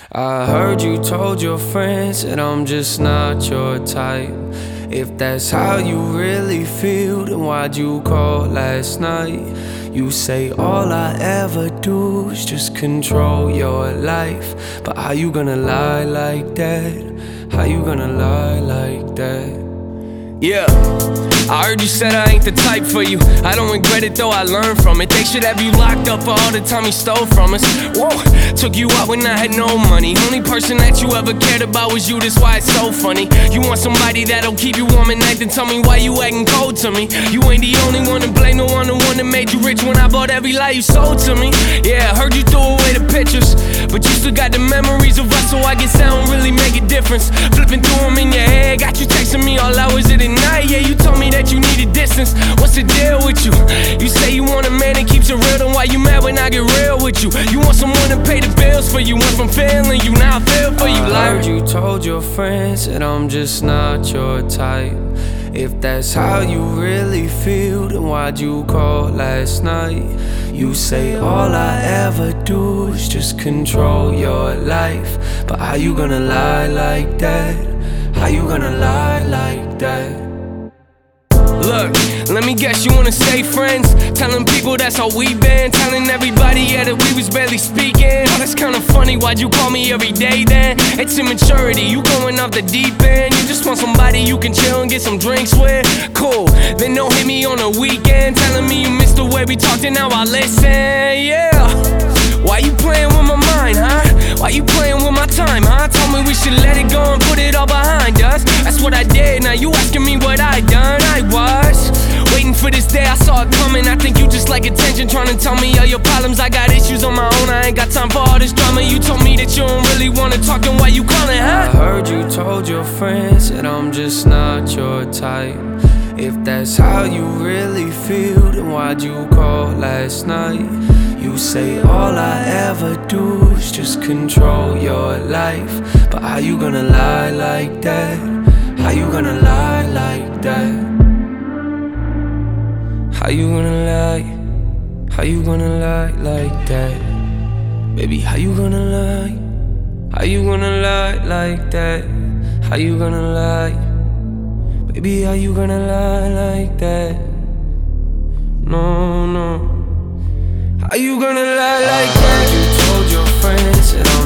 I heard you told your friends that I'm just not your type. If that's how you really feel, then why'd you call last night? You say all I ever do is just control your life. But how you gonna lie like that? How you gonna lie like that? Yeah, I heard you said I ain't the type for you. I don't regret it though, I learned from it. They should have you locked up for all the time you stole from us. Whoa, took you out when I had no money. Only person that you ever cared about was you, that's why it's so funny. You want somebody that'll keep you warm at night, then tell me why you acting cold to me. You ain't the only one to blame, the one that made you rich when I bought every lie you sold to me. Yeah, heard you threw away the pictures, but you still got the memories of us, so I guess that don't really make a difference. Flipping through them in your head, got you texting me all hours of the night. Yeah, you told me that you needed distance. What's the deal with you? You say you want a man that keeps it real, then why you mad when I get real with you? You want someone to pay the bills for you. Went from failing you, now I feel for you. I heard you told your friends that I'm just not your type. If that's how you really feel, then why'd you call last night? You say all I ever do is just control your life. But how you gonna lie like that? How you gonna lie like that? Look, let me guess, you wanna stay friends? Telling people that's how we been. Telling everybody, yeah, that we was barely speaking. Oh, that's kinda funny, why'd you call me every day then? It's immaturity, you going off the deep end. You just want somebody you can chill and get some drinks with. Cool, then don't hit me on the weekend. Telling me you missed the way we talked and now I listen, yeah. Why you playing with my mind, huh? Why you playing with my time, huh? Told me we should let it go and put it all behind us. That's what I did, now you asking me what I done. I was waiting for this day, I saw it coming. I think you just like attention, trying to tell me all your problems. I got issues on my own, I ain't got time for all this drama. You told me that you don't really wanna talk, then why you calling, huh? I heard you told your friends that I'm just not your type. If that's how you really feel, then why'd you call last night? You say all I ever do is just control your life. But how you gonna lie like that? How you gonna lie like that? How you gonna lie? How you gonna lie like that? Baby, how you gonna lie? How you gonna lie like that? How you gonna lie? Baby, how you gonna lie like that? No, no. How you gonna lie like that? You told your friends that